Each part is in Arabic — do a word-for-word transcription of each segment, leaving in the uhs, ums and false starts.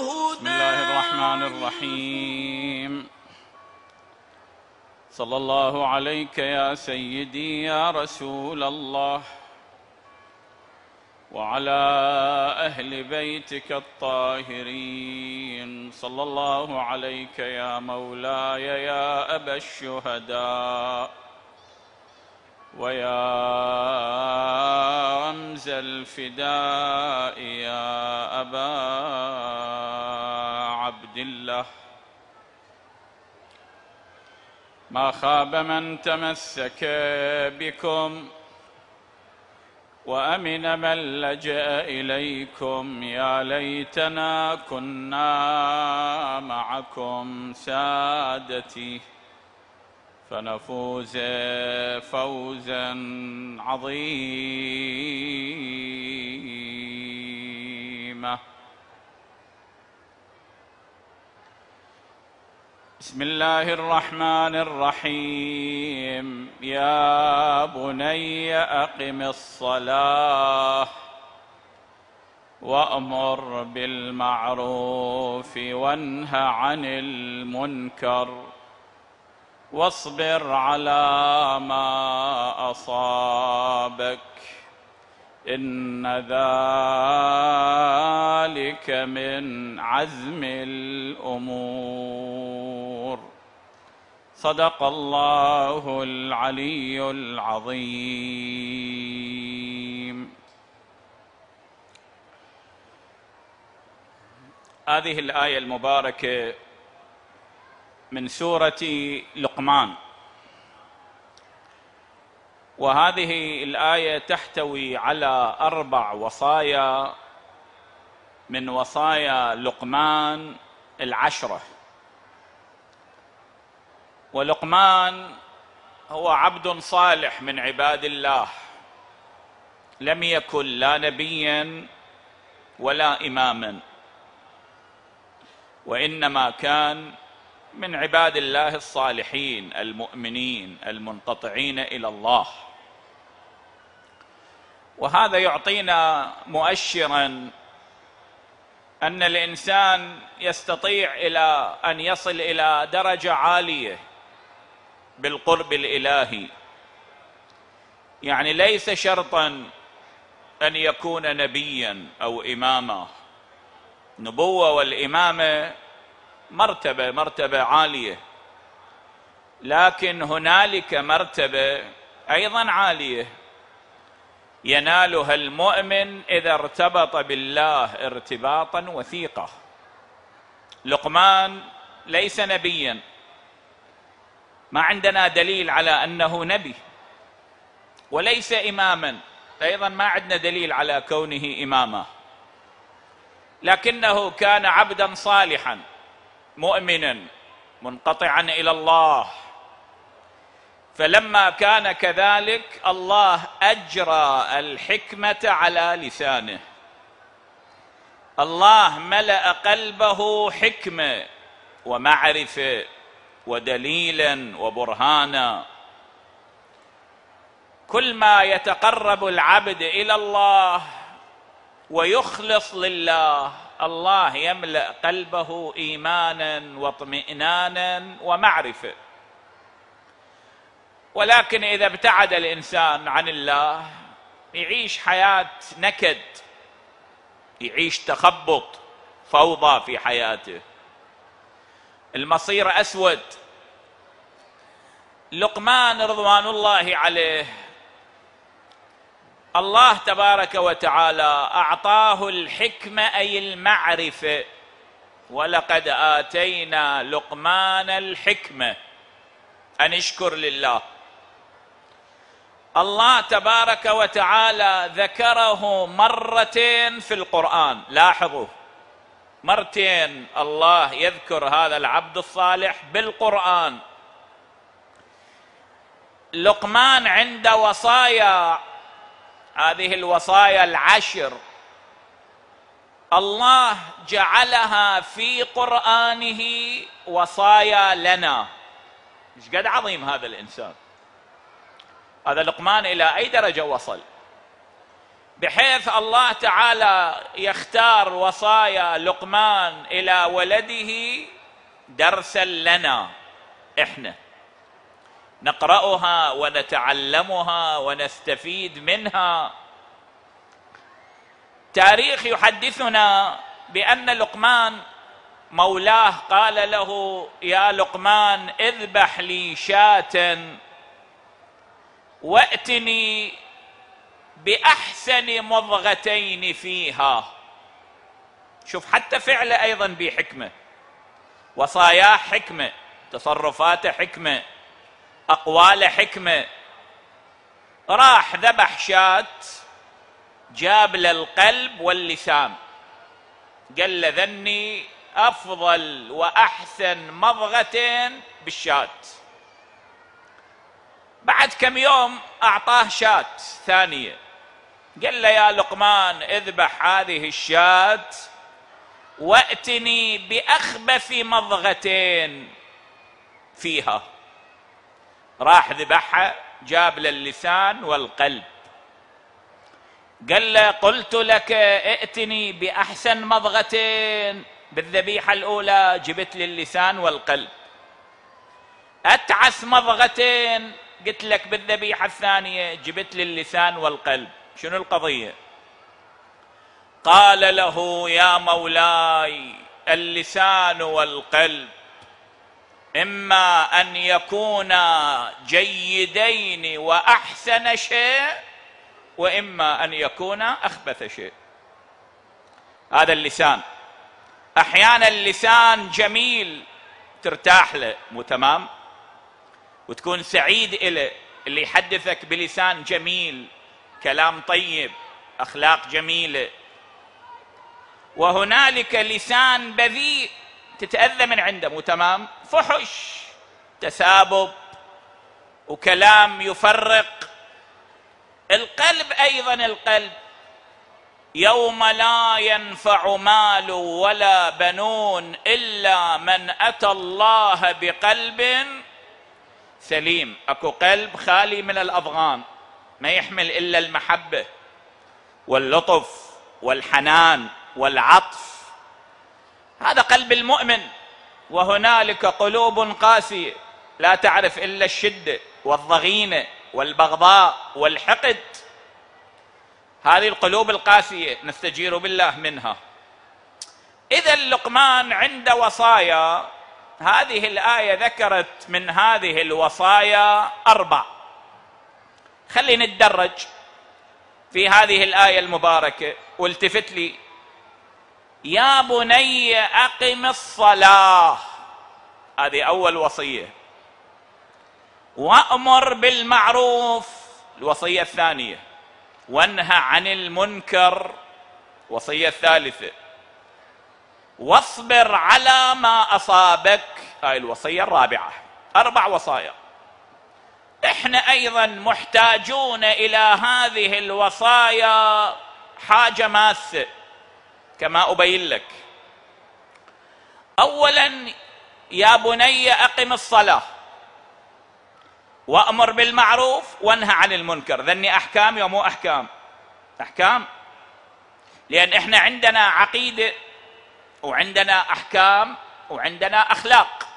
بسم الله الرحمن الرحيم. صلى الله عليك يا سيدي يا رسول الله، وعلى أهل بيتك الطاهرين. صلى الله عليك يا مولاي يا أبا الشهداء، ويا رمز الفداء يا أبا عبد الله. ما خاب من تمسك بكم، وأمن من لجأ إليكم. يا ليتنا كنا معكم سادتي، فنفوز فوزا عظيما. بسم الله الرحمن الرحيم. يا بني أقم الصلاة، وأمر بالمعروف وانه عن المنكر، واصبر على ما أصابك، إن ذلك من عزم الأمور. صدق الله العلي العظيم. هذه الآية المباركة من سورة لقمان، وهذه الآية تحتوي على أربع وصايا من وصايا لقمان العشرة. ولقمان هو عبد صالح من عباد الله، لم يكن لا نبيا ولا إماما، وإنما كان من عباد الله الصالحين المؤمنين المنقطعين إلى الله. وهذا يعطينا مؤشرا أن الإنسان يستطيع إلى أن يصل إلى درجة عالية بالقرب الإلهي. يعني ليس شرطا أن يكون نبيا أو إماما. النبوة والإمامة مرتبة مرتبة عالية، لكن هنالك مرتبة أيضا عالية ينالها المؤمن إذا ارتبط بالله ارتباطا وثيقا. لقمان ليس نبيا، ما عندنا دليل على أنه نبي، وليس إماما، أيضا ما عندنا دليل على كونه إماما، لكنه كان عبدا صالحا مؤمنا منقطعا إلى الله. فلما كان كذلك الله أجرى الحكمة على لسانه، الله ملأ قلبه حكمة ومعرفة ودليلا وبرهانا. كل ما يتقرب العبد إلى الله ويخلص لله، الله يملأ قلبه إيمانا واطمئنانا ومعرفة. ولكن إذا ابتعد الإنسان عن الله يعيش حياة نكد، يعيش تخبط، فوضى في حياته، المصير أسود. لقمان رضوان الله عليه الله تبارك وتعالى أعطاه الحكمة أي المعرفة، ولقد آتينا لقمان الحكمة أن يشكر لله. الله تبارك وتعالى ذكره مرتين في القرآن، لاحظوا مرتين الله يذكر هذا العبد الصالح بالقرآن. لقمان عند وصايا، هذه الوصايا العشر الله جعلها في قرآنه وصايا لنا. ايش قد عظيم هذا الإنسان! هذا لقمان إلى أي درجة وصل؟ بحيث الله تعالى يختار وصايا لقمان إلى ولده درسا لنا احنا نقرأها ونتعلمها ونستفيد منها. تاريخ يحدثنا بأن لقمان مولاه قال له: يا لقمان اذبح لي شاة واتني بأحسن مضغتين فيها. شوف حتى فعله أيضا بحكمة، وصاياه حكمة، تصرفاته حكمة، أقواله حكمة. راح ذبح شاة، جاب له القلب واللسان، قال له: ذني أفضل وأحسن مضغتين بالشاة. بعد كم يوم أعطاه شاة ثانية، قال له: يا لقمان اذبح هذه الشاة واتني بأخبث مضغتين فيها. راح ذبحها، جاب له اللسان والقلب، قال له: قلت لك ائتني بأحسن مضغتين بالذبيحة الأولى، جبت لي اللسان والقلب. أتعس مضغتين قلت لك بالذبيحة الثانية، جبت لي اللسان والقلب. شنو القضية؟ قال له: يا مولاي، اللسان والقلب إما أن يكونا جيدين وأحسن شيء، وإما أن يكونا أخبث شيء. هذا اللسان، أحيانا اللسان جميل ترتاح له، مو تمام، وتكون سعيد إله، اللي يحدثك بلسان جميل، كلام طيب، أخلاق جميلة. وهنالك لسان بذيء تتأذى من عنده، مو تمام، فحش، تسابب، وكلام يفرق. القلب أيضا، القلب يوم لا ينفع مال ولا بنون إلا من أتى الله بقلب سليم. أكو قلب خالي من الأضغان، ما يحمل إلا المحبة واللطف والحنان والعطف، هذا قلب المؤمن. وهنالك قلوب قاسية لا تعرف إلا الشدة والضغينة والبغضاء والحقد. هذه القلوب القاسية نستجير بالله منها. إذا لقمان عند وصايا، هذه الآية ذكرت من هذه الوصايا أربع. خلينا نتدرج في هذه الآية المباركة والتفت لي: يا بني أقم الصلاة، هذه أول وصية. وأمر بالمعروف، الوصية الثانية. وانهى عن المنكر، وصية الثالثة. واصبر على ما أصابك، هاي الوصية الرابعة. أربع وصايا. إحنا أيضا محتاجون إلى هذه الوصايا حاجة ماسة كما أبين لك. أولا: يا بني أقم الصلاة، وأمر بالمعروف، وانهى عن المنكر. ذني أحكام ومو أحكام؟ أحكام، لأن إحنا عندنا عقيدة وعندنا أحكام وعندنا أخلاق.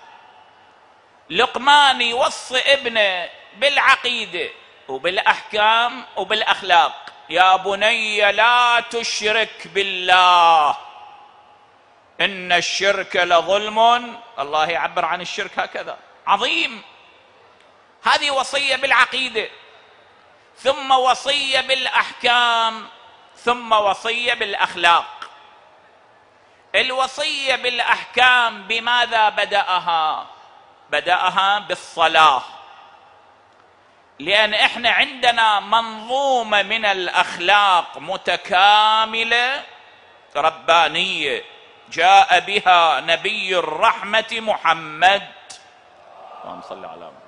لقمان يوصي ابنه بالعقيدة وبالأحكام وبالأخلاق: يا بني لا تشرك بالله إن الشرك لظلم. الله يعبر عن الشرك هكذا: عظيم. هذه وصية بالعقيدة، ثم وصية بالأحكام، ثم وصية بالأخلاق. الوصية بالأحكام بماذا بدأها؟ بدأها بالصلاة، لأن إحنا عندنا منظومة من الأخلاق متكاملة ربانية جاء بها نبي الرحمة محمد. اللهم صل على محمد.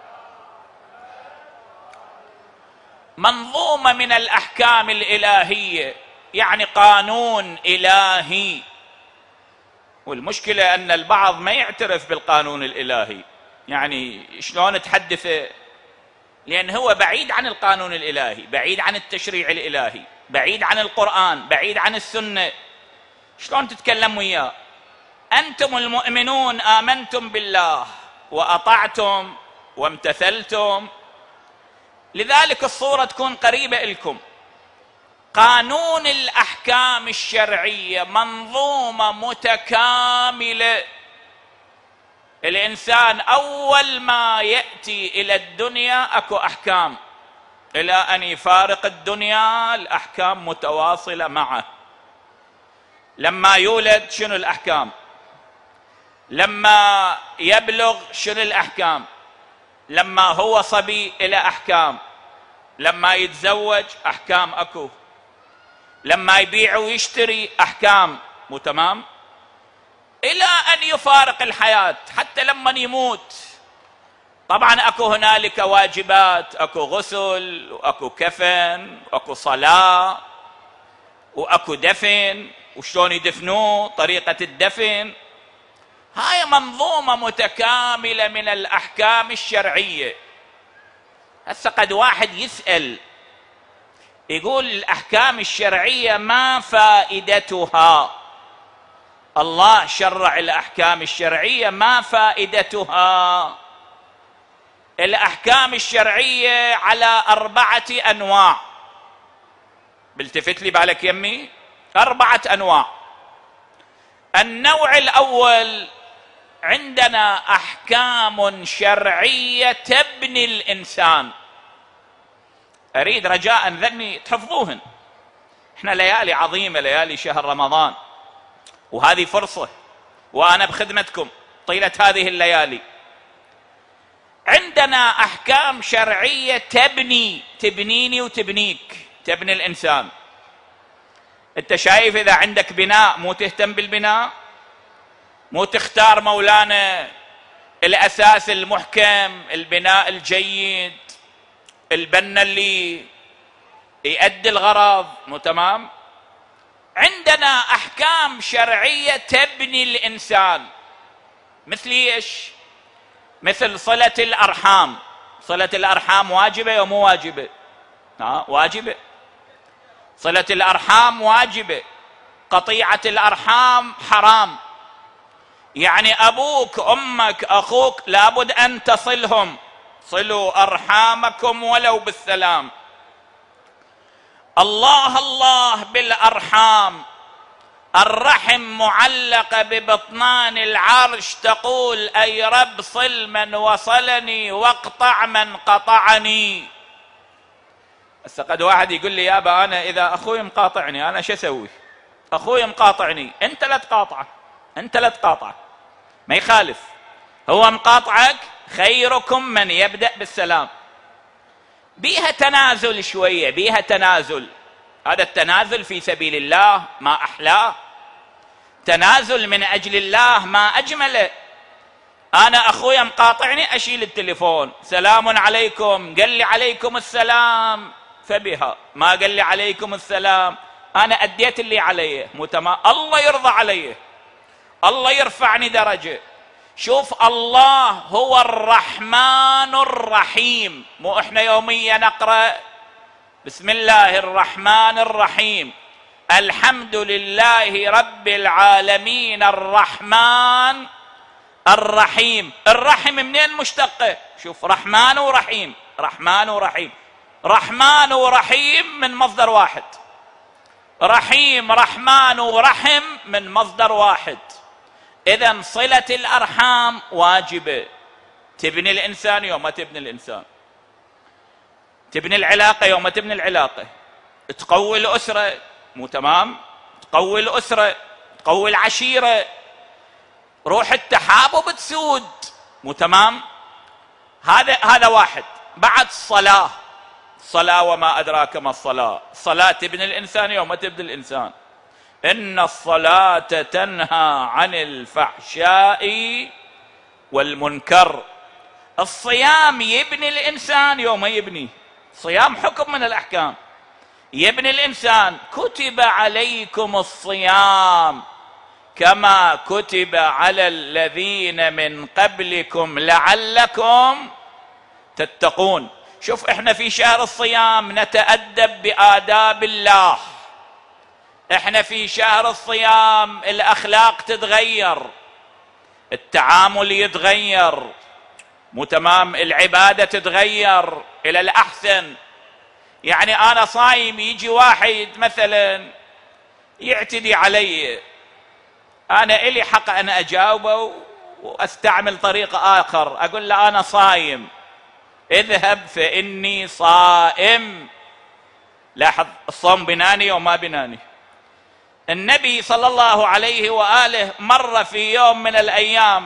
منظومة من الأحكام الإلهية، يعني قانون إلهي. والمشكلة أن البعض ما يعترف بالقانون الإلهي، يعني شلون تحدثه؟ لأن هو بعيد عن القانون الإلهي، بعيد عن التشريع الإلهي، بعيد عن القرآن، بعيد عن السنة، شلون تتكلم وياه؟ أنتم المؤمنون آمنتم بالله وأطعتم وامتثلتم، لذلك الصورة تكون قريبة لكم. قانون الأحكام الشرعية منظومة متكاملة. الإنسان أول ما يأتي إلى الدنيا أكو أحكام، إلى أن يفارق الدنيا الأحكام متواصلة معه. لما يولد شنو الأحكام؟ لما يبلغ شنو الأحكام؟ لما هو صبي إلى أحكام، لما يتزوج أحكام أكو، لما يبيع ويشتري أحكام، مو تمام؟ إلى أن يفارق الحياة، حتى لما يموت طبعا أكو هنالك واجبات، أكو غسل وأكو كفن وأكو صلاة وأكو دفن، وشلون يدفنوه، طريقة الدفن. هاي منظومة متكاملة من الأحكام الشرعية. هسه قد واحد يسأل يقول الأحكام الشرعية ما فائدتها؟ الله شرع الأحكام الشرعية، ما فائدتها؟ الأحكام الشرعية على أربعة أنواع. بالتفت لي بالك يمي، أربعة أنواع. النوع الأول عندنا أحكام شرعية تبني الإنسان. أريد رجاء ذني تحفظوهن، احنا ليالي عظيمة، ليالي شهر رمضان، وهذه فرصة وأنا بخدمتكم طيلة هذه الليالي. عندنا أحكام شرعية تبني، تبنيني وتبنيك، تبني الإنسان. أنت شايف إذا عندك بناء مو تهتم بالبناء، مو تختار مولانا الأساس المحكم، البناء الجيد، البنا اللي يؤدي الغرض، مو تمام؟ عندنا أحكام شرعية تبني الإنسان. مثل إيش؟ مثل صلة الأرحام. صلة الأرحام واجبة أو مو واجبة؟ ها واجبة. صلة الأرحام واجبة. قطيعة الأرحام حرام، يعني أبوك أمك أخوك لابد أن تصلهم. صلوا أرحامكم ولو بالسلام. الله الله بالأرحام. الرحم معلقة ببطنان العرش تقول أي رب صل من وصلني واقطع من قطعني. بس قد واحد يقول لي يابا أنا إذا أخوي مقاطعني أنا شو أسوي؟ أخوي مقاطعني، أنت لا تقاطعه، أنت لا تقاطعه، ما يخالف، هو مقاطعك خيركم من يبدأ بالسلام. بيها تنازل شوية، بيها تنازل. هذا التنازل في سبيل الله ما أحلاه، تنازل من أجل الله ما أجمله. أنا أخويا مقاطعني أشيل التليفون، سلام عليكم، قال لي عليكم السلام فبها، ما قال لي عليكم السلام أنا أديت اللي عليه، مو تمام؟ الله يرضى عليه، الله يرفعني درجة. شوف الله هو الرحمن الرحيم، مو احنا يوميا نقرأ بسم الله الرحمن الرحيم، الحمد لله رب العالمين الرحمن الرحيم. الرحم منين مشتقة؟ شوف رحمن ورحيم، رحمن ورحيم، رحمن ورحيم من مصدر واحد، رحيم رحمن ورحم من مصدر واحد. إذن صلة الأرحام واجبة، تبني الإنسان يوم ما تبني الإنسان، تبني العلاقة يوم ما تبني العلاقة، تقوي الأسرة، مو تمام؟ تقوي الأسرة، تقوي العشيرة، روح التحابب تسود، مو تمام؟ هذا هذا واحد. بعد الصلاة، الصلاة وما أدراك ما الصلاة، الصلاة تبني الإنسان يوم ما تبني الإنسان. إن الصلاة تنهى عن الفحشاء والمنكر. الصيام يبني الإنسان يوم ما يبني، صيام حكم من الأحكام، يبني الإنسان. كتب عليكم الصيام كما كتب على الذين من قبلكم لعلكم تتقون. شوف احنا في شهر الصيام نتأدب بآداب الله، احنا في شهر الصيام الأخلاق تتغير، التعامل يتغير، مو تمام، العبادة تتغير إلى الأحسن. يعني أنا صايم يجي واحد مثلا يعتدي علي، أنا إلي حق أن أجاوبه وأستعمل طريقة آخر، أقول له أنا صايم، اذهب فإني صائم. لاحظ الصوم بناني وما بناني. النبي صلى الله عليه وآله مر في يوم من الأيام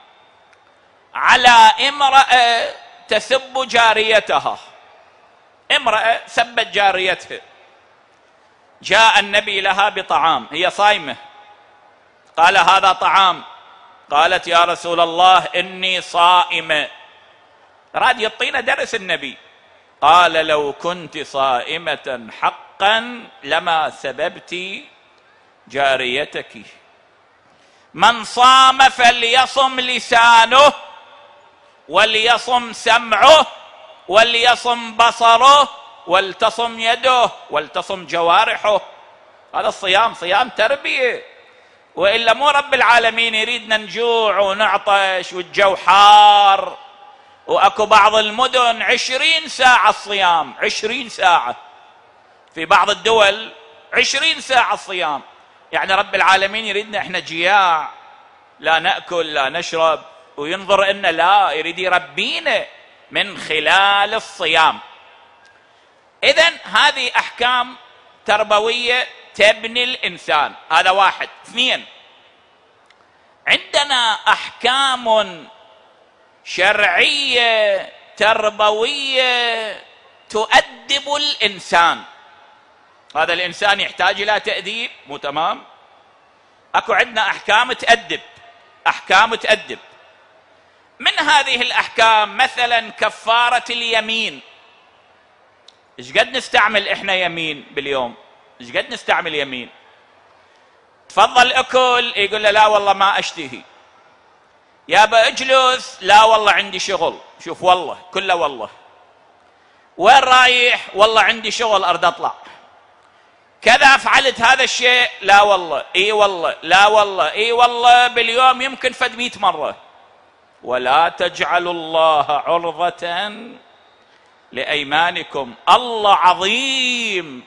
على امرأة تسب جاريتها، امرأة سبت جاريتها، جاء النبي لها بطعام، هي صايمة، قال هذا طعام، قالت يا رسول الله إني صائمة. راد يعطينا درس النبي، قال لو كنت صائمة حقا لما سببت جاريتك. من صام فليصم لسانه وليصم سمعه وليصم بصره ولتصم يده ولتصم جوارحه. هذا الصيام صيام تربية، وإلا مو رب العالمين يريدنا نجوع ونعطش والجو حار. وأكو بعض المدن عشرين ساعة الصيام، عشرين ساعة، في بعض الدول عشرين ساعة الصيام. يعني رب العالمين يريدنا احنا جياع لا نأكل لا نشرب، وينظر إن لا، يريد يربينا من خلال الصيام. إذن هذه أحكام تربوية تبني الإنسان، هذا واحد. اثنين، عندنا أحكام شرعية تربوية تؤدب الإنسان. هذا الإنسان يحتاج إلى تأديب، مو تمام؟ أكو عندنا أحكام تأدب، أحكام تأدب. من هذه الأحكام مثلا كفارة اليمين. إيش قد نستعمل إحنا يمين باليوم؟ إيش قد نستعمل يمين؟ تفضل أكل، يقول له لا والله ما أشتهي. يابا اجلس، لا والله عندي شغل. شوف والله كله والله. وين رايح؟ والله عندي شغل أرد أطلع. كذا فعلت هذا الشيء؟ لا والله. اي والله. لا والله. اي والله. باليوم يمكن فد مئة مرة. ولا تجعلوا الله عرضة لأيمانكم. الله عظيم،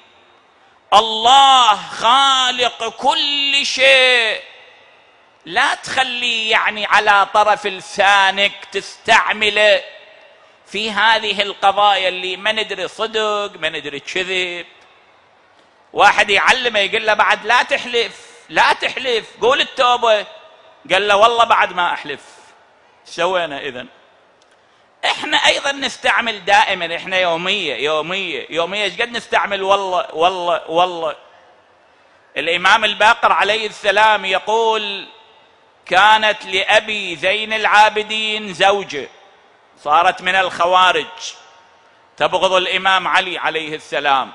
الله خالق كل شيء، لا تخلي يعني على طرف لسانك تستعمله في هذه القضايا اللي ما ندري صدق ما ندري كذب. واحد يعلمه يقول له بعد لا تحلف، لا تحلف، قول التوبة. قال له والله بعد ما أحلف. سوينا إذن إحنا أيضا نستعمل دائما، إحنا يومية يومية يومية إيش قد نستعمل والله والله والله. الإمام الباقر عليه السلام يقول كانت لأبي زين العابدين زوجة صارت من الخوارج تبغض الإمام علي عليه السلام.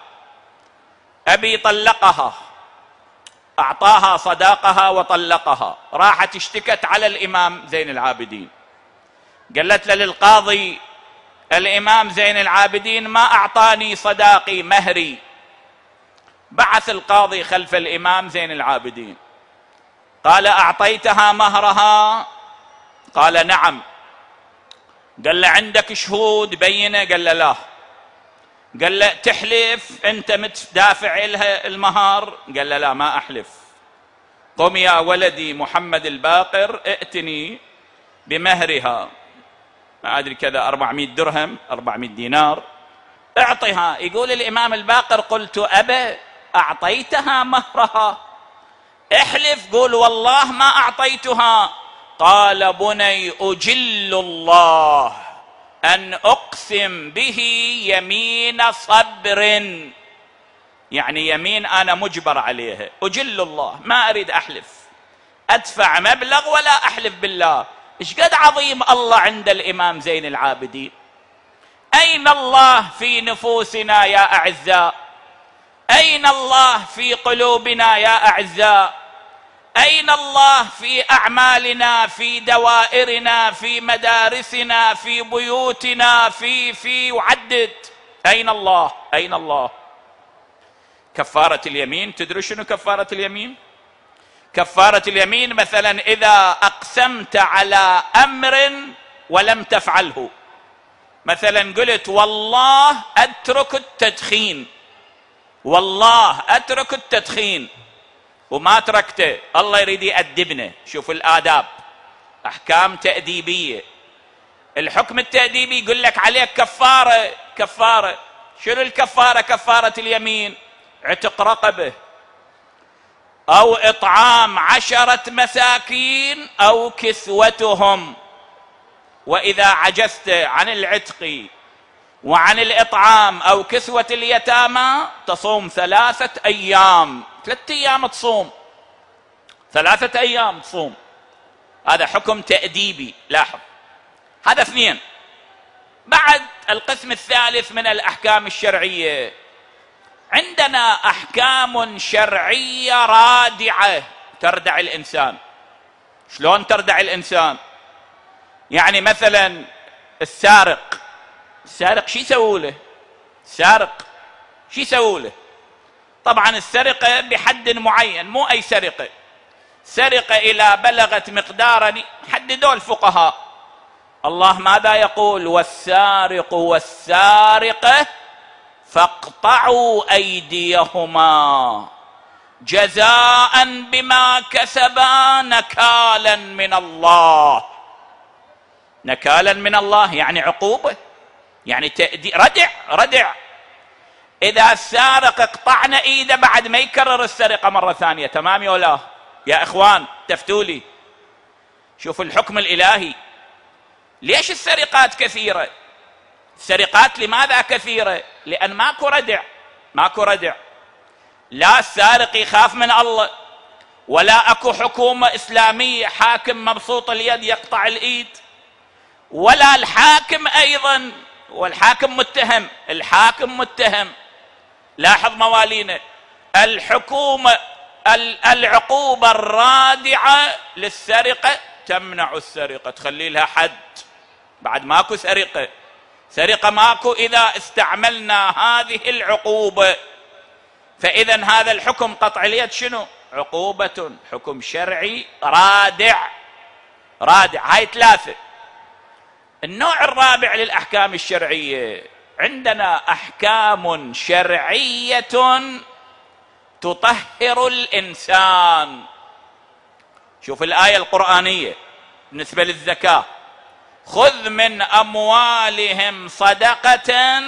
أبي طلقها، أعطاها صداقها وطلقها، راحت اشتكت على الإمام زين العابدين، قالت له للقاضي الإمام زين العابدين ما أعطاني صداقي مهري. بعث القاضي خلف الإمام زين العابدين، قال أعطيتها مهرها؟ قال نعم. قال له عندك شهود بينة؟ قال له لا. قال له تحلف أنت متدافع لها المهر؟ قال له لا ما أحلف. قم يا ولدي محمد الباقر ائتني بمهرها، ما أدري كذا أربعمائة درهم أربعمائة دينار، اعطها. يقول الإمام الباقر قلت أبا أعطيتها مهرها؟ احلف، قول والله ما أعطيتها. قال بني أجل الله أن أقسم به يمين صبر، يعني يمين أنا مجبر عليها، أجل الله ما أريد أحلف، أدفع مبلغ ولا أحلف بالله. إيش قد عظيم الله عند الإمام زين العابدين. أين الله في نفوسنا يا أعزاء؟ أين الله في قلوبنا يا أعزاء؟ أين الله في أعمالنا، في دوائرنا، في مدارسنا، في بيوتنا، في في وعدد؟ أين الله؟ أين الله؟ كفارة اليمين، تدري شنو كفارة اليمين؟ كفارة اليمين مثلا إذا أقسمت على أمر ولم تفعله، مثلا قلت والله أترك التدخين، والله أترك التدخين، وما تركته، الله يريد يأدبنا. شوف الآداب، أحكام تأديبية. الحكم التأديبي يقول لك عليك كفارة. كفارة شنو الكفارة؟ كفارة اليمين عتق رقبة، أو إطعام عشرة مساكين، أو كسوتهم. وإذا عجزت عن العتق وعن الإطعام أو كسوة اليتامى تصوم ثلاثة أيام. ثلاثة أيام تصوم، ثلاثة أيام تصوم. هذا حكم تأديبي. لاحظ، هذا اثنين. بعد القسم الثالث من الأحكام الشرعية، عندنا أحكام شرعية رادعة تردع الإنسان. شلون تردع الإنسان؟ يعني مثلا السارق، السارق شو يسووا له؟ السارق شو يسووا له؟ طبعا السرقة بحد معين، مو أي سرقة. سرقة إلى بلغت مقدارا حددوا الفقهاء. الله ماذا يقول؟ والسارق والسارقة فاقطعوا أيديهما جزاء بما كسبا نكالا من الله. نكالا من الله يعني عقوبة، يعني تأدي ردع ردع. إذا السارق اقطعنا إيده بعد ما يكرر السرقة مرة ثانية، تمام يا ولا؟ يا إخوان تفتولي، شوف الحكم الإلهي. ليش السرقات كثيرة؟ السرقات لماذا كثيرة؟ لأن ماكو ردع، ماكو ردع. لا السارق يخاف من الله، ولا أكو حكومة إسلامية حاكم مبسوط اليد يقطع الإيد، ولا الحاكم أيضا، والحاكم متهم، الحاكم متهم. لاحظ موالينا، الحكومة العقوبة الرادعة للسرقة تمنع السرقة، تخلي لها حد. بعد ماكو سرقة، سرقة ماكو إذا استعملنا هذه العقوبة. فإذا هذا الحكم قطع اليد شنو؟ عقوبة، حكم شرعي رادع. رادع. هاي ثلاثة. النوع الرابع للأحكام الشرعية، عندنا أحكام شرعية تطهر الإنسان. شوف الآية القرآنية بالنسبة للزكاة: خذ من أموالهم صدقة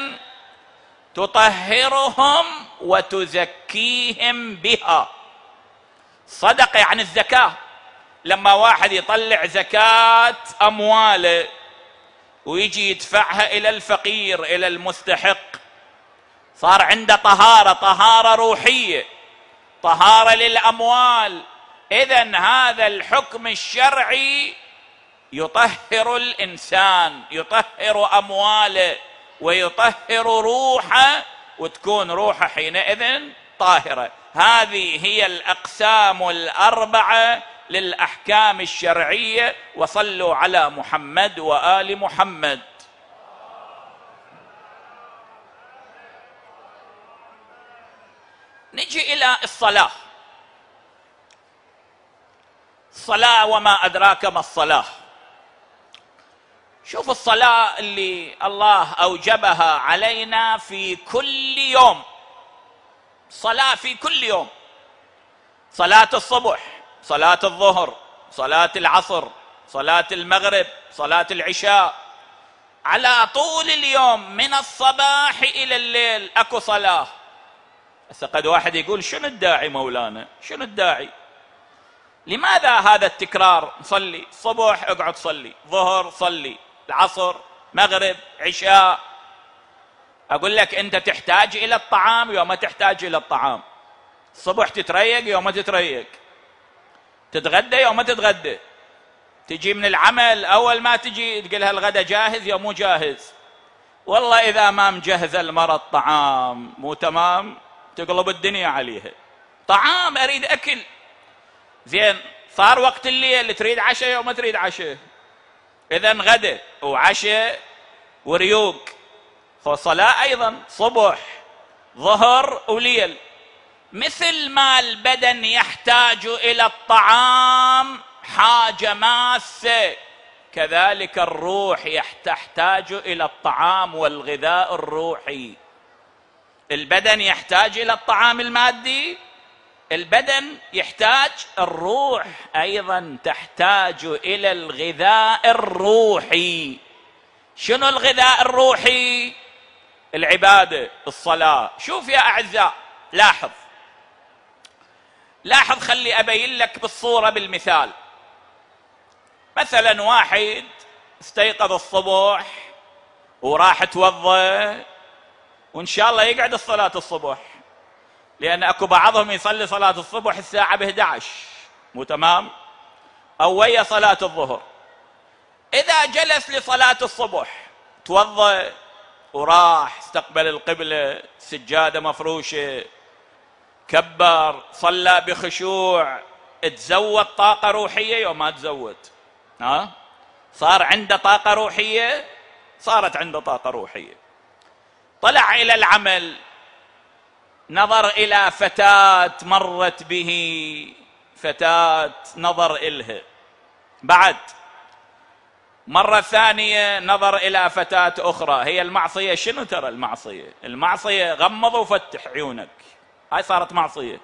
تطهرهم وتزكيهم بها. صدقة يعني الزكاة. لما واحد يطلع زكاة أمواله ويجي يدفعها إلى الفقير إلى المستحق، صار عنده طهارة، طهارة روحية، طهارة للأموال. إذن هذا الحكم الشرعي يطهر الإنسان، يطهر أمواله ويطهر روحه، وتكون روحه حينئذ طاهرة. هذه هي الأقسام الأربعة للأحكام الشرعية. وصلوا على محمد وآل محمد. نجي إلى الصلاة. الصلاة وما أدراك ما الصلاة. شوف الصلاة اللي الله أوجبها علينا في كل يوم، صلاة في كل يوم. صلاة الصبح، صلاة الظهر، صلاة العصر، صلاة المغرب، صلاة العشاء، على طول اليوم من الصباح إلى الليل أكو صلاة. هسه قد واحد يقول شنو الداعي مولانا؟ شنو الداعي؟ لماذا هذا التكرار؟ صلي صبح اقعد صلي، ظهر صلي، العصر، مغرب، عشاء. أقول لك أنت تحتاج إلى الطعام يوم ما تحتاج إلى الطعام. الصبح تتريق يوم ما تتريق، تتغدى يوم ما تتغدى، تجي من العمل أول ما تجي تقولها الغدا جاهز يوم مو جاهز. والله إذا ما مجهز المرأة الطعام مو تمام، تقلب الدنيا عليها. طعام، أريد أكل. زين صار وقت الليل، تريد عشاء او ما تريد عشاء؟ اذا غدا وعشاء وريوق، صلاة ايضا صبح ظهر وليل. مثل ما البدن يحتاج الى الطعام حاجة ماسة، كذلك الروح تحتاج الى الطعام والغذاء الروحي. البدن يحتاج الى الطعام المادي، البدن يحتاج، الروح ايضا تحتاج الى الغذاء الروحي. شنو الغذاء الروحي؟ العبادة، الصلاة. شوف يا اعزاء، لاحظ لاحظ خلي ابين لك بالصورة بالمثال. مثلا واحد استيقظ الصبح وراح توضى، وان شاء الله يقعد الصلاة الصبح، لان اكو بعضهم يصلي صلاة الصبح الساعة ب إحدى عشر، مو تمام؟ او ويا صلاة الظهر. اذا جلس لصلاة الصبح توضى وراح استقبل القبلة، سجادة مفروشة، كبر، صلى بخشوع، تزود طاقة روحية وما تزود؟ ها؟ صار عنده طاقة روحية، صارت عنده طاقة روحية. طلع إلى العمل، نظر إلى فتاة مرت به، فتاة نظر إلها، بعد مرة ثانية نظر إلى فتاة أخرى. هي المعصية شنو؟ ترى المعصية المعصية غمض وفتح عيونك، هاي صارت معصية.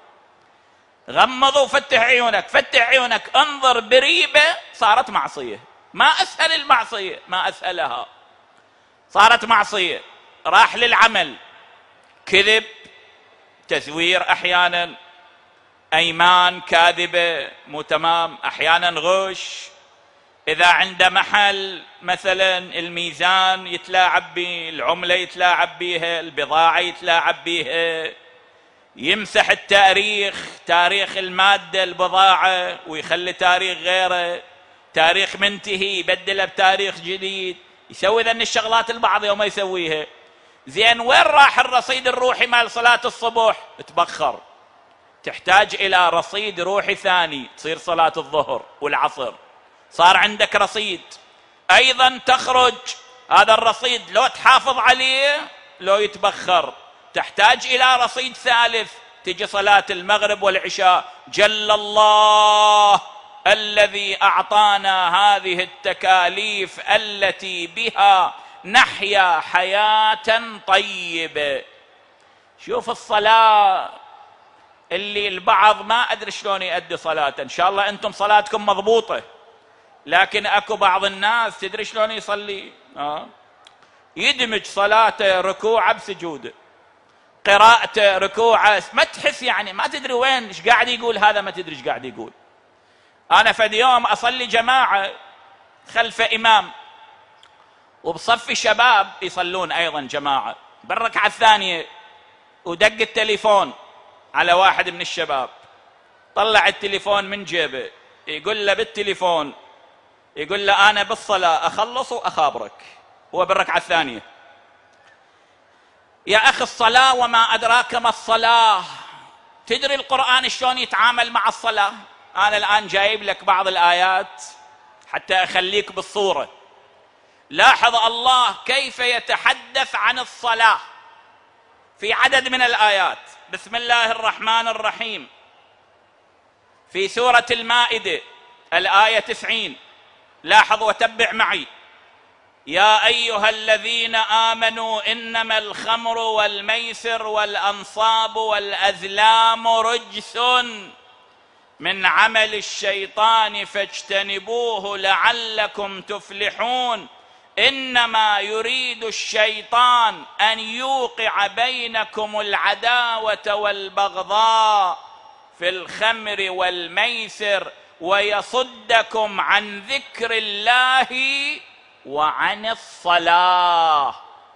غمض وفتح عيونك، فتح عيونك انظر بريبة، صارت معصية. ما أسهل المعصية، ما أسهلها، صارت معصية. راح للعمل، كذب، تزوير، أحيانا أيمان كاذبة، مو تمام، أحيانا غش. إذا عنده محل مثلا الميزان يتلاعب به، العملة يتلاعب بها، البضاعة يتلاعب بها، يمسح التاريخ، تاريخ المادة البضاعة، ويخلي تاريخ غيره، تاريخ منتهي يبدله بتاريخ جديد، يسوي ذن الشغلات البعض يوم يسويها. زين وين راح الرصيد الروحي مال صلاة الصبح؟ تبخر، تحتاج إلى رصيد روحي ثاني، تصير صلاة الظهر والعصر، صار عندك رصيد. أيضا تخرج هذا الرصيد، لو تحافظ عليه لو يتبخر، تحتاج إلى رصيد ثالث. تجي صلاة المغرب والعشاء، جل الله الذي أعطانا هذه التكاليف التي بها نحيا حياة طيبة. شوف الصلاة اللي البعض ما أدري شلون يؤدي صلاة، إن شاء الله أنتم صلاتكم مضبوطة، لكن أكو بعض الناس تدري شلون يصلي؟ آه. يدمج صلاته ركوعه بسجوده، قراءته ركوعه، ما تحس يعني، ما تدري وين ايش قاعد يقول هذا، ما تدري ايش قاعد يقول. أنا فد يوم أصلي جماعة خلف إمام، وبصف شباب يصلون أيضا جماعة، بالركعة الثانية ودق التليفون على واحد من الشباب، طلع التليفون من جيبه، يقول له بالتليفون، يقول له أنا بالصلاة أخلص وأخابرك، هو بالركعة الثانية. يا أخي الصلاة وما أدراك ما الصلاة. تدري القرآن شلون يتعامل مع الصلاة؟ أنا الآن جايب لك بعض الآيات حتى أخليك بالصورة. لاحظ الله كيف يتحدث عن الصلاة في عدد من الآيات. بسم الله الرحمن الرحيم، في سورة المائدة الآية تسعين، لاحظ وتبع معي: يا أيها الذين آمنوا إنما الخمر والميسر والأنصاب والأزلام رجس من عمل الشيطان فاجتنبوه لعلكم تفلحون. إنما يريد الشيطان أن يوقع بينكم العداوة والبغضاء في الخمر والميسر ويصدكم عن ذكر الله وعن الصلاة.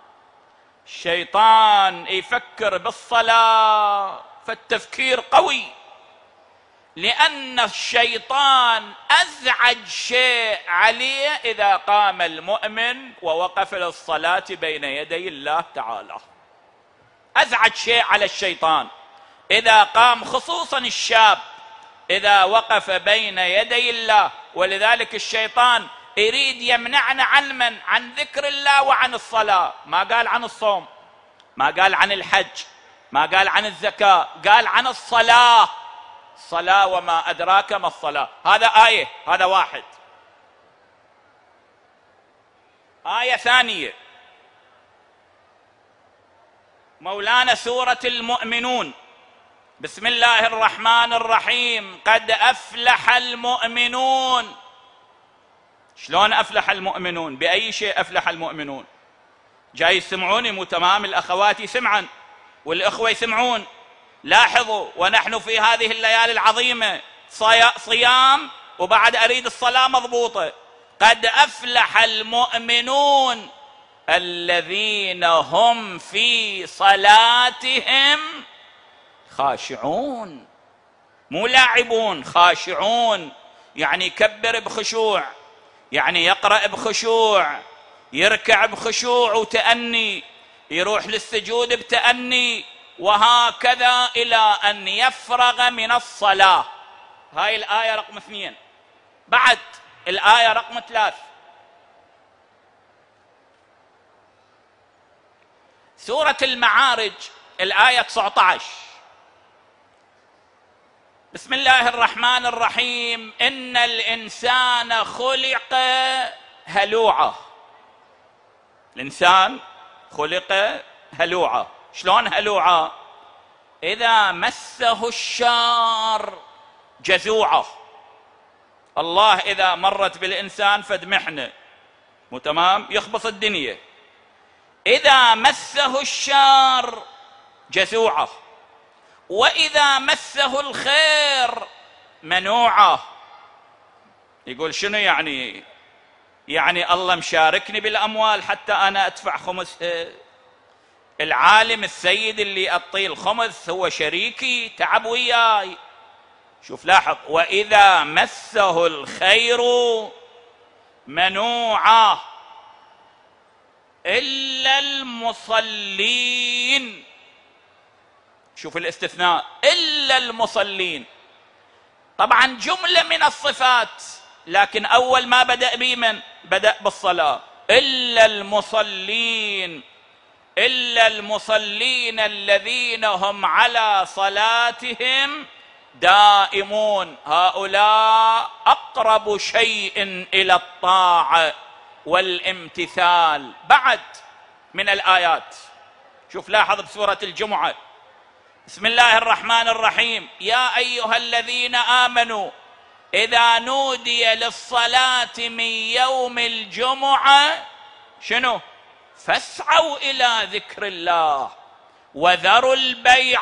الشيطان يفكر بالصلاة، فالتفكير قوي، لأن الشيطان أزعج شيء عليه إذا قام المؤمن ووقف للصلاة بين يدي الله تعالى. أزعج شيء على الشيطان إذا قام، خصوصا الشاب إذا وقف بين يدي الله. ولذلك الشيطان يريد يمنعنا عن من؟ عن ذكر الله وعن الصلاة. ما قال عن الصوم، ما قال عن الحج، ما قال عن الزكاة، قال عن الصلاة. الصلاة وما أدراك ما الصلاة. هذا آية، هذا واحد. آية ثانية مولانا سورة المؤمنون، بسم الله الرحمن الرحيم: قد أفلح المؤمنون. شلون أفلح المؤمنون؟ بأي شيء أفلح المؤمنون؟ جاي يسمعوني؟ مو تمام؟ الأخوات يسمعن والإخوة يسمعون. لاحظوا، ونحن في هذه الليالي العظيمة صيام وبعد أريد الصلاة مضبوطة. قد أفلح المؤمنون الذين هم في صلاتهم خاشعون. مو لاعبون، خاشعون. يعني يكبر بخشوع، يعني يقرأ بخشوع، يركع بخشوع وتأني، يروح للسجود بتأني، وهكذا إلى أن يفرغ من الصلاة. هاي الآية رقم اثنين. بعد الآية رقم ثلاث، سورة المعارج الآية تسعة عشر: بسم الله الرحمن الرحيم: إن الإنسان خلق هلوعا. الإنسان خلق هلوعا. شلون هلوعا؟ إذا مسه الشر جزوعا. الله إذا مرت بالإنسان فد محنة مو تمام يخبص الدنيا. إذا مسه الشر جزوعا، وإذا مسه الخير منوعا. يقول شنو يعني؟ يعني الله مشاركني بالأموال حتى أنا أدفع خمسها. العالم السيد اللي أعطيه الخمس هو شريكي، تعب وياي. شوف لاحظ: وإذا مسه الخير منوعا إلا المصلين. شوف الاستثناء: إلا المصلين. طبعا جملة من الصفات، لكن أول ما بدأ بمن؟ بدأ بالصلاة. إلا المصلين، إلا المصلين الذين هم على صلاتهم دائمون. هؤلاء أقرب شيء إلى الطاعة والامتثال. بعد من الآيات شوف لاحظ بسورة الجمعة: بسم الله الرحمن الرحيم: يا أيها الذين آمنوا إذا نودي للصلاة من يوم الجمعة شنو؟ فاسعوا إلى ذكر الله وذروا البيع.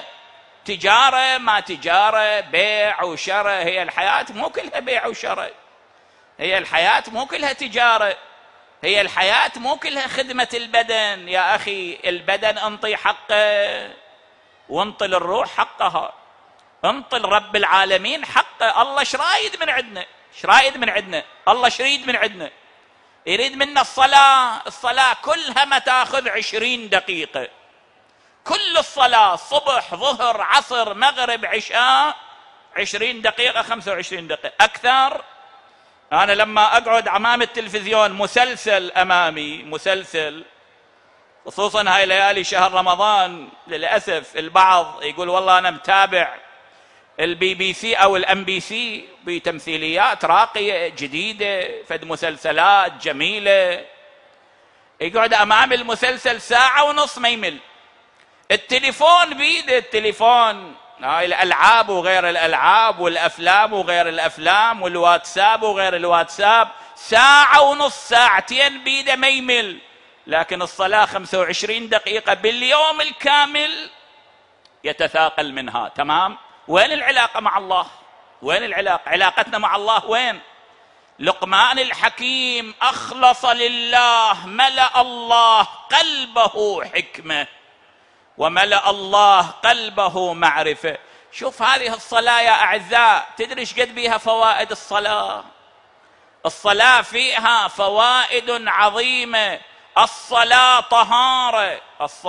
تجارة ما تجارة، بيع وشراء. هي الحياة مو كلها بيع وشراء، هي الحياة مو كلها تجارة، هي الحياة مو كلها خدمة البدن. يا أخي البدن انطي حقه وانطي للروح حقها، انطي لرب العالمين حقه. الله شرايد من عندنا؟ شرايد من عندنا؟ الله شريد من عندنا؟ يريد منا الصلاة. الصلاة كلها ما تأخذ عشرين دقيقة، كل الصلاة صبح ظهر عصر مغرب عشاء عشرين دقيقة، خمسة وعشرين دقيقة أكثر. أنا لما أقعد أمام التلفزيون مسلسل أمامي، مسلسل خصوصا هاي ليالي شهر رمضان، للأسف البعض يقول والله أنا متابع البي بي سي أو الام بي سي بتمثيليات راقية جديدة، فد مسلسلات جميلة، يقعد أمام المسلسل ساعة ونص ما يمل. التليفون بيده، التليفون، هاي الألعاب وغير الألعاب والأفلام وغير الأفلام والواتساب وغير الواتساب، ساعة ونص ساعتين بيده ما يمل. لكن الصلاة خمسة وعشرين دقيقة باليوم الكامل يتثاقل منها. تمام؟ وين العلاقة مع الله؟ وين العلاقة؟ علاقتنا مع الله وين؟ لقمان الحكيم أخلص لله، ملأ الله قلبه حكمة وملأ الله قلبه معرفة. شوف هذه الصلاة يا أعزاء، تدري ايش قد بيها فوائد الصلاة؟ الصلاة فيها فوائد عظيمة. الصلاة طهارة،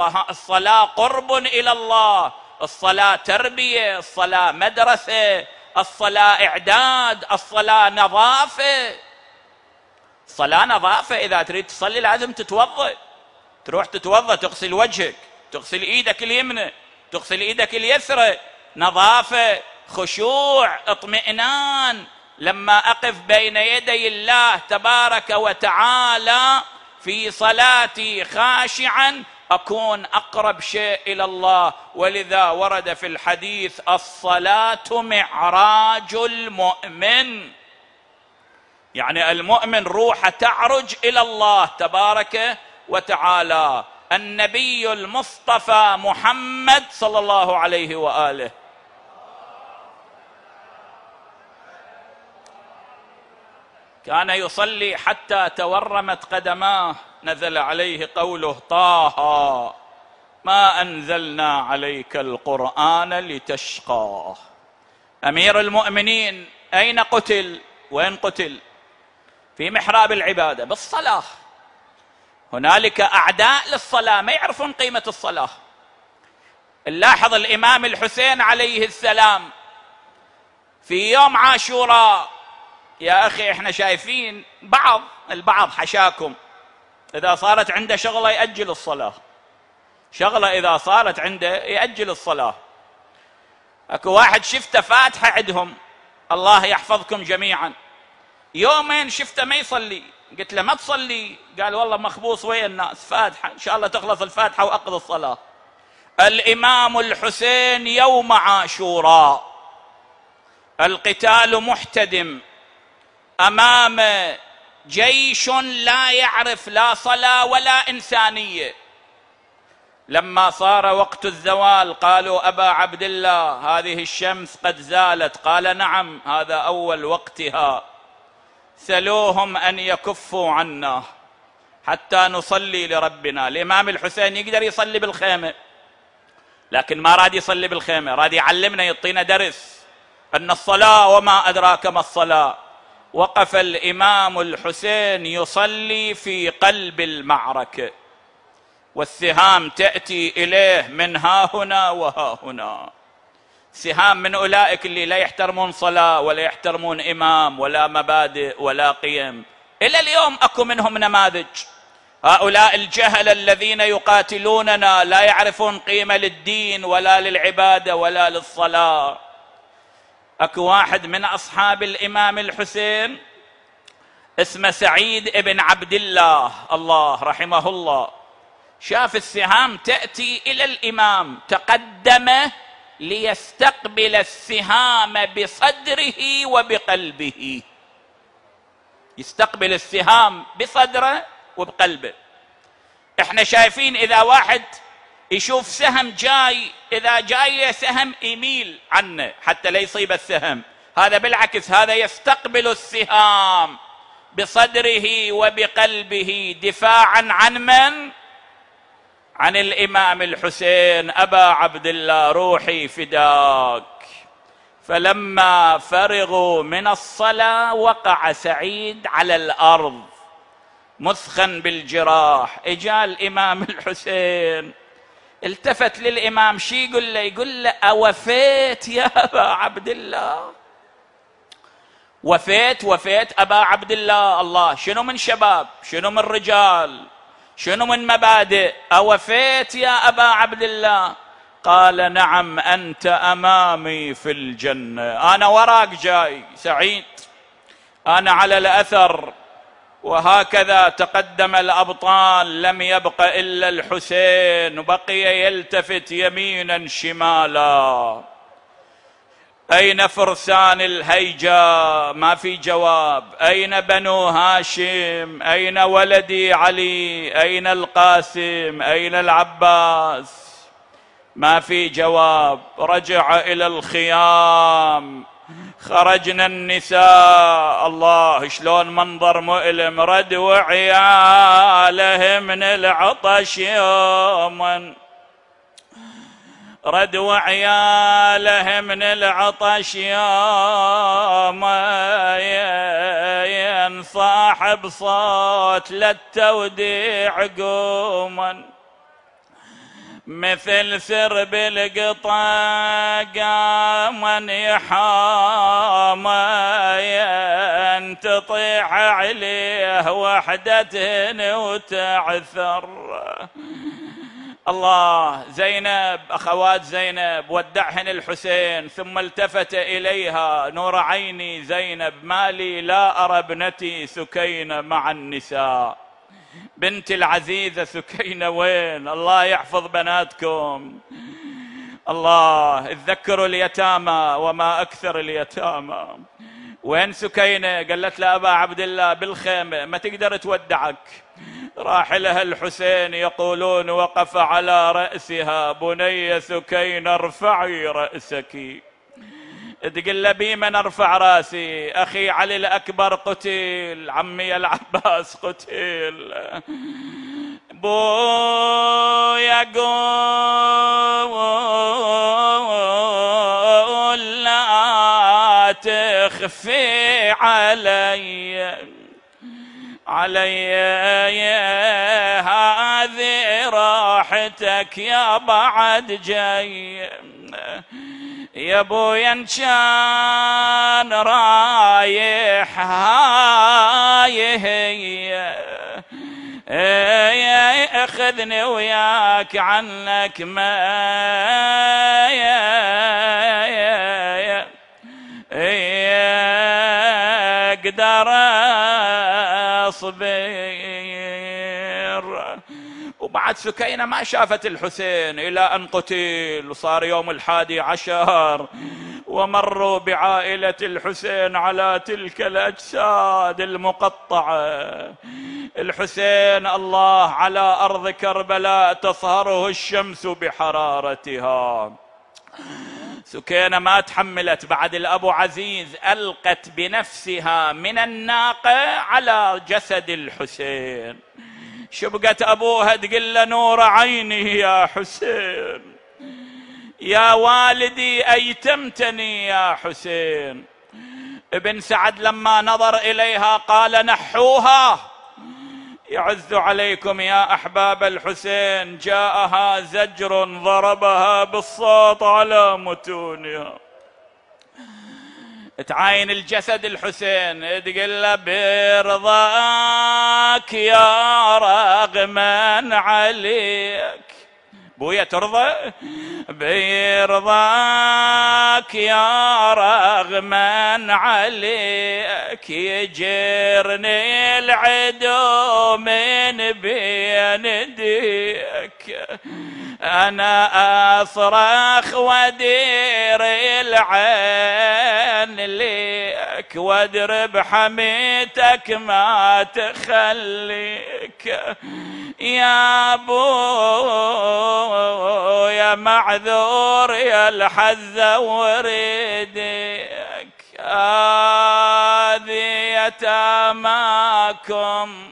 الصلاة قرب إلى الله، الصلاة تربية، الصلاة مدرسة، الصلاة إعداد، الصلاة نظافة. الصلاة نظافة، إذا تريد تصلي لازم تتوضأ، تروح تتوضأ، تغسل وجهك، تغسل إيدك اليمنى، تغسل إيدك اليسرى، نظافة، خشوع، اطمئنان. لما أقف بين يدي الله تبارك وتعالى في صلاتي خاشعا أكون أقرب شيء إلى الله. ولذا ورد في الحديث: الصلاة معراج المؤمن، يعني المؤمن روح تعرج إلى الله تبارك وتعالى. النبي المصطفى محمد صلى الله عليه وآله كان يصلي حتى تورمت قدماه، نزل عليه قوله: طه ما أنزلنا عليك القرآن لتشقى. أمير المؤمنين أين قتل؟ وين قتل؟ في محراب العبادة بالصلاة. هنالك أعداء للصلاة ما يعرفون قيمة الصلاة. نلاحظ الإمام الحسين عليه السلام في يوم عاشوراء، يا أخي إحنا شايفين بعض البعض حشاكم إذا صارت عنده شغلة يأجل الصلاة، شغلة إذا صارت عنده يأجل الصلاة. أكو واحد شفته فاتحة عندهم، الله يحفظكم جميعا، يومين شفته ما يصلي، قلت له ما تصلي؟ قال والله مخبوص ويا الناس، فاتحة إن شاء الله تخلص الفاتحة وأقضي الصلاة. الإمام الحسين يوم عاشوراء القتال محتدم أمام جيش لا يعرف لا صلاة ولا إنسانية. لما صار وقت الزوال قالوا: أبا عبد الله هذه الشمس قد زالت. قال: نعم هذا أول وقتها، سلوهم أن يكفوا عنا حتى نصلي لربنا. الإمام الحسين يقدر يصلي بالخيمة، لكن ما راد يصلي بالخيمة، راد يعلمنا، يعطينا درس أن الصلاة وما أدراك ما الصلاة. وقف الإمام الحسين يصلي في قلب المعركة، والسهام تأتي إليه من ها هنا وها هنا، سهام من أولئك اللي لا يحترمون صلاة ولا يحترمون إمام ولا مبادئ ولا قيم. إلى اليوم أكو منهم نماذج، هؤلاء الجهل الذين يقاتلوننا لا يعرفون قيمة للدين ولا للعبادة ولا للصلاة. أكو واحد من أصحاب الإمام الحسين اسمه سعيد ابن عبد الله، الله رحمه الله، شاف السهام تأتي إلى الإمام، تقدم ليستقبل السهام بصدره وبقلبه، يستقبل السهام بصدره وبقلبه. احنا شايفين إذا واحد يشوف سهم جاي، إذا جاي سهم يميل عنه حتى لا يصيب السهم، هذا بالعكس، هذا يستقبل السهام بصدره وبقلبه دفاعا عن من؟ عن الإمام الحسين. أبا عبد الله روحي فداك. فلما فرغوا من الصلاة وقع سعيد على الأرض مثخن بالجراح. اجا الإمام الحسين التفت للإمام، شي يقول له؟ يقول له: أوفيت يا أبا عبد الله؟ وفيت وفيت أبا عبد الله. الله، شنو من شباب، شنو من رجال، شنو من مبادئ، أوفيت يا أبا عبد الله؟ قال: نعم أنت أمامي في الجنة، أنا وراك جاي سعيد، أنا على الأثر. وهكذا تقدم الأبطال، لم يبق إلا الحسين، بقي يلتفت يمينا شمالا: أين فرسان الهيجا؟ ما في جواب. أين بنو هاشم؟ أين ولدي علي؟ أين القاسم؟ أين العباس؟ ما في جواب. رجع إلى الخيام، خرجنا النساء، الله شلون منظر مؤلم، رد وعياله من العطش يوما، رد وعياله من العطش يوما، ينصاح بصوت للتوديع قوما. مثل سرب القطا قام يحام تطيح عليه وحدة وتعثر. الله. زينب، أخوات زينب ودعهن الحسين، ثم التفت إليها: نور عيني زينب، ما لي لا أرى ابنتي سكينة مع النساء. بنت العزيزة سكينة وين؟ الله يحفظ بناتكم. الله. تذكروا اليتامى وما أكثر اليتامى. وين سكينة؟ قالت له أبا عبد الله بالخيمة، ما تقدر تودعك. راح لها الحسين يقولون وقف على رأسها: بني سكينة ارفعي رأسك. تقول له بمن ارفع راسي؟ اخي علي الاكبر قتل، عمي العباس قتل. بويا قول لا تخفي علي علي هذه راحتك يا بعد جاي. يا ابويا ان كان رايح هاي هي اخذني وياك عنك ما اقدر اصبر. وبعد سكينة ما شافت الحسين إلى أن قتل، وصار يوم الحادي عشر ومروا بعائلة الحسين على تلك الأجساد المقطعة. الحسين الله على أرض كربلاء تصهره الشمس بحرارتها. سكينة ما تحملت، بعد الأبو عزيز ألقت بنفسها من الناقة على جسد الحسين. شبقت أبوها تقول له: نور عيني يا حسين، يا والدي أيتمتني يا حسين. ابن سعد لما نظر إليها قال: نحوها. يعز عليكم يا أحباب الحسين، جاءها زجر ضربها بالصوت على متونها. تعاين الجسد الحسين تقول له: برضاك يا رغما عليك. بويا ترضى؟ برضاك يا رغما عليك يجرني العدو من بين ديك. أنا أصرخ ودير العين ليك وادرب حميتك ما تخليك. يا ابو يا معذور يا الحزة وريدك، هذه يتاماكم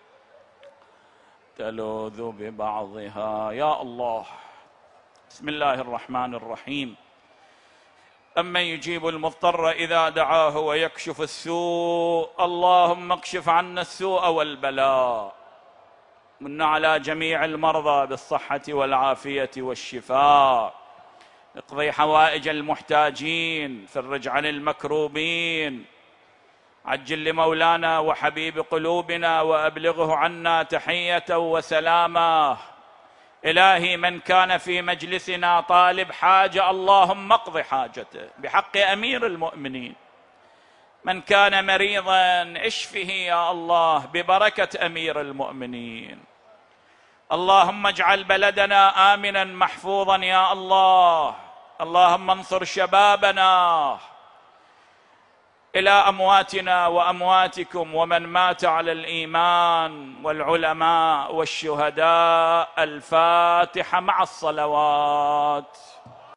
تلوذ ببعضها. يا الله. بسم الله الرحمن الرحيم. أمن يجيب المضطر إذا دعاه ويكشف السوء. اللهم اكشف عنا السوء والبلاء، من على جميع المرضى بالصحة والعافية والشفاء، اقضي حوائج المحتاجين، فرج عن المكروبين، عجل لمولانا وحبيب قلوبنا وأبلغه عنا تحية وسلامة. إلهي من كان في مجلسنا طالب حاجة اللهم اقض حاجته بحق أمير المؤمنين. من كان مريضا اشفه يا الله ببركة أمير المؤمنين. اللهم اجعل بلدنا آمنا محفوظا يا الله. اللهم انصر شبابنا. إلى أمواتنا وأمواتكم ومن مات على الإيمان والعلماء والشهداء. الفاتحة مع الصلوات.